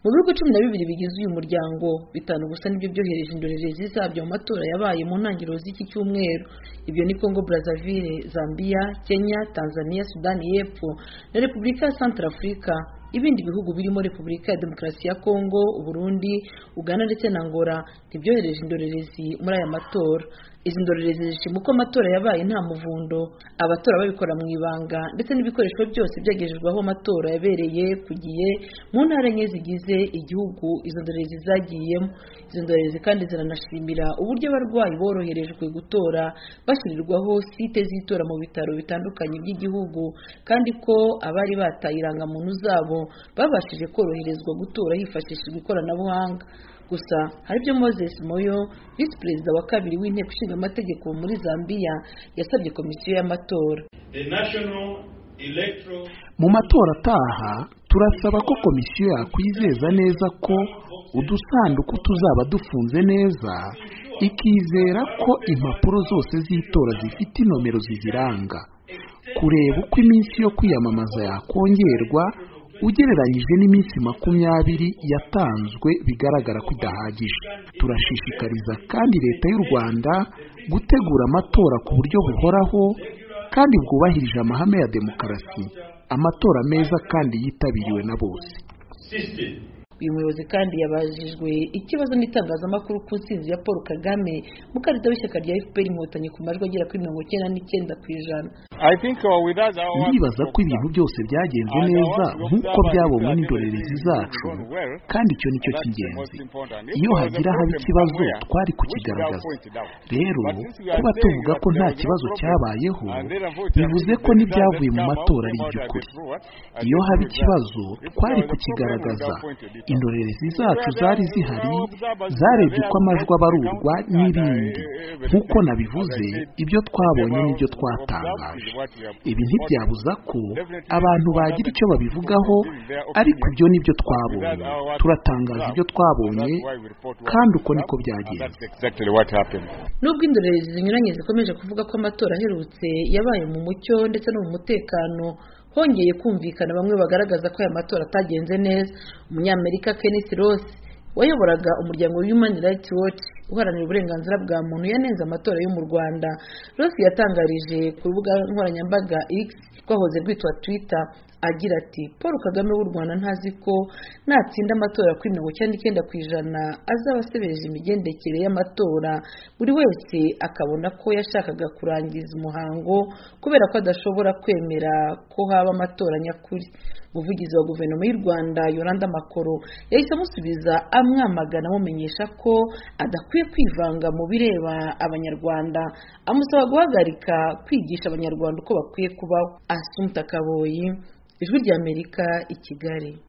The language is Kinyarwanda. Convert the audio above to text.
Mu bihugu 12 bigize uyu muryango, 5 gusa nibyo byohereje indorerezi zabyo mu matora yabaye mu ntangiriro z'iki cyumweru. Ibyo ni Congo Brazzaville, Zambia, Kenya, Tanzania, Sudani y'Epfo na Repubulika ya Centrafrica. Ibindi bihugu birimo Repubulika ya Demokarasi ya Congo, Burundi, Uganda ndetse na Angola ntibyohereje indorerezi muri aya matora. Izi ndorerezi zishima uko amatora yabaye nta muvundo, abatora babikora mu ibanga ndetse n'ibikoresho byose byagejejweho amatora yabereye ku gihe mu ntara enye zigize igihugu izo ndorerezi zagiyemo. Izo ndorerezi kandi ziranashimira uburyo abarwayi boroherejwe gutora bashyirirwaho site z'itora mu bitaro bitandukanye by'igihugu, kandi ko abari bataye irangamuntu zabo babashije koroherezwa gutora hifashishijwe ikoranabuhanga. Gusa hari ibyo Moses Moyo, Vice Perezida wa kabiri w'inteko ishinga amategeko muri Zambia, yasabye komisiyo y'amatora. Mu matora ataha turasaba ko komisiyo yakwizeza neza ko udusanduku tuzaba dufunze neza, ikizera ko impapuro zose z'itora zifite inomero ziziranga, kureba uko iminsi yo kwiyamamaza yakongerwa ugereranyije n'iminsi 20 yatanzwe bigaragara ko idahagije. Turashishikariza kandi leta y'u Rwanda gutegura amatora ku buryo buhoraho kandi bwubahirije amahame ya demokarasi, amatora meza kandi yitabiriwe na bose. Uyu muyobozi kandi yabajijwe ikibazo n'itangazamakuru ku nsinzi ya Paul Kagame, mukandida w'ishyaka rya FPR Inkotanyi ku majwi agera kuri 99%. Ndibaza ko ibintu byose byagenze neza nk'uko byabonwe n'indorerezi zacu, kandi icyo nicyo cy'ingenzi. Iyo hagira haba ikibazo twari kukigaragaza. Rero kuba tuvuga ko nta kibazo cyabayeho bivuze ko n'ibyavuye mu matora ari iby'ukuri. Iyo haba ikibazo twari kukigaragaza. Indorerezi zacu zari zihari, zarebye uko amajwi abarurwa n'ibindi. Nk'uko nabivuze, ibyo twabonye n'ibyo twatangaje. Ibi ntibyabuza ko abantu bagira icyo babivugaho, ariko ibyo nibyo twabonye. Turatangaza ibyo twabonye, kandi uko niko byagenze. Nubwo indorerezi zinyuranye zikomeje kuvuga ko amatora aherutse yabaye mu mucyo ndetse no mu mutekano, hongeye kumvikana bamwe bagaragaza ko aya matora atagenze neza. Umunyamerika Kenneth Ross wayoboraga umuryango Human Rights Watch uharanira uburenganzira bwa muntu yanenze amatora yo mu Rwanda. Ross yatangarije ku rubuga nkoranyambaga X rwahoze rwitwa Twitter agira ati, Paul Kagame w'u Rwanda ntazi ko natsinda amatora kuri 99% azaba asebereje imigendekere y'amatora, buri wese akabona ko yashakaga kurangiza umuhango kubera ko adashobora kwemera ko haba amatora nyakuri. Umuvugizi wa guverinoma y'u Rwanda Yolanda Makoro yahise amusubiza amwamagana amumenyesha ko adakwiye kwivanga mu bireba abanyarwanda, amusaba guhagarika kwigisha abanyarwanda uko bakwiye kubaho. Assumpta Kaboyi, Ijwi ry'Amerika, i Kigali.